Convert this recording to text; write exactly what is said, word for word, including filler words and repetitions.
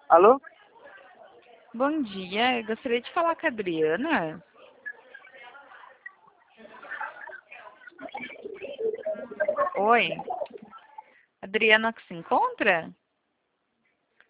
Alô? Bom dia, eu gostaria de falar com a Adriana. Oi, Adriana que se encontra?